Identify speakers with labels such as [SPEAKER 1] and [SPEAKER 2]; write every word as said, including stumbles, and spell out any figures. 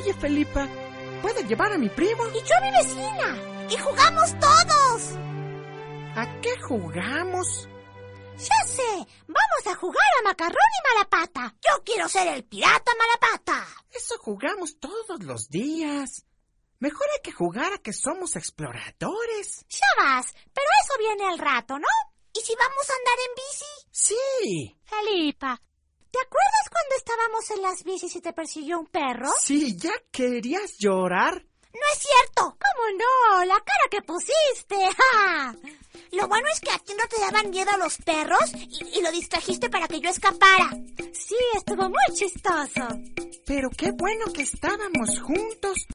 [SPEAKER 1] Oye, Felipa, ¿puedo llevar a mi primo?
[SPEAKER 2] Y yo a mi vecina. Y jugamos todos.
[SPEAKER 1] ¿A qué jugamos?
[SPEAKER 2] Ya sé, vamos a jugar a macarrón y malapata. Yo quiero ser el pirata malapata.
[SPEAKER 1] Eso jugamos todos los días. Mejor hay que jugar a que somos exploradores.
[SPEAKER 2] Ya vas, pero eso viene al rato, ¿no? ¿Y si vamos a andar en bici?
[SPEAKER 1] Sí.
[SPEAKER 2] Felipa, ¿te acuerdas cuando estábamos en las bicis y te persiguió un perro?
[SPEAKER 1] Sí, ¿ya querías llorar?
[SPEAKER 2] ¡No es cierto! ¿Cómo no? La cara que pusiste. ¡Ja! Lo bueno es que a ti no te daban miedo a los perros y, y lo distrajiste para que yo escapara. Sí, estuvo muy chistoso.
[SPEAKER 1] Pero qué bueno que estábamos juntos.